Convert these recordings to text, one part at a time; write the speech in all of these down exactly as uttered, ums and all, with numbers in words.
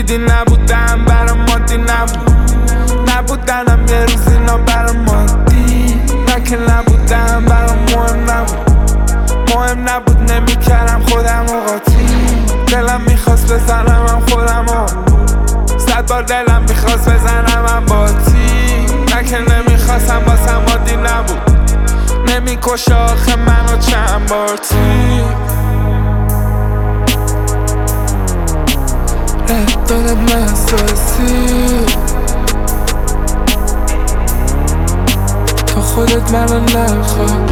دیدی نبودم برام مادی نبود، نبودنم یه روز اینا برام مادی، نه که نبودم برام مهم نبود، مهم نبود نمیکردم خودم و قاطی. دلم میخواست بزنم هم خودم و صد بار دلم میخواست بزنم هم باتی، نه که نمیخواستم باسم مادی نبود، نمیکشه آخه منو چند بار تی. ره دادم احساسی تا خودت منو نخواد،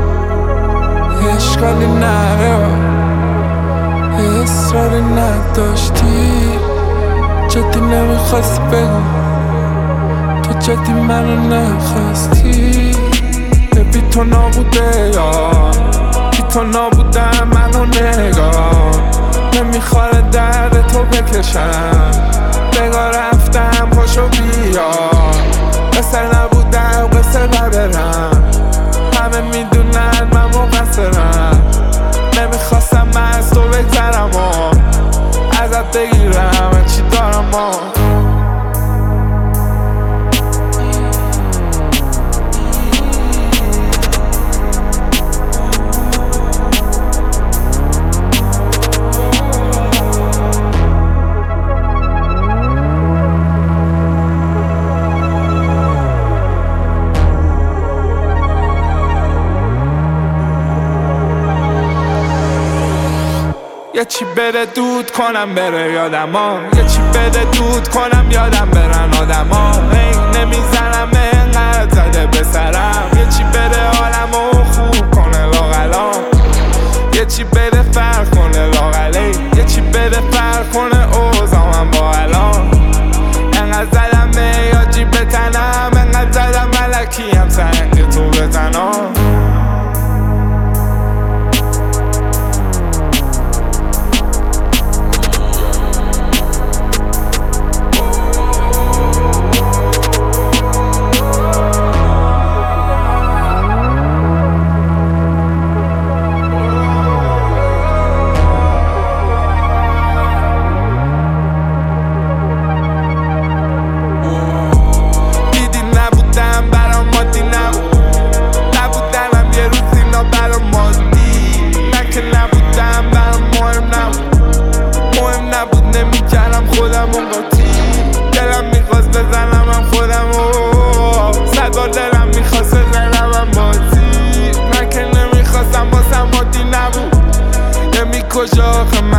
اشکالی نره اصراری نداشتی، جدی نمیخواستی بگو تو جدی منو نخواستی. بی تو نابوده یا بی تو نابودم منو نگاه، نمیخواره درد تو بکشم، بگاه رفتم پاشو بیا، قصر نبودم قصر نبرم، همه میدونن من مقصرم، نمیخواستم من از تو بگذرم و ازت بگیرم چی دارم و یه چی بده دود کنم بره یادم ها، یه چی بده دود کنم یادم برن آدم ها، هی نمیزنم اینقدر زده به سرم، یه چی بده حالمو خوب کنه لاغلا، یه چی بده فرق کنه لاغلی، یه چی بده فرق کنه اوزامم با الان. اینقدر زدم میاجی به تنم، اینقدر زدم ملکی هم سنگ تو بزنم. خودم و قاطی دلم میخواست بزنم هم خودم و صد بار دلم میخواست بزنم هم باتی، من که نمیخواستم باسم مادی نبود، نمیکشه آخه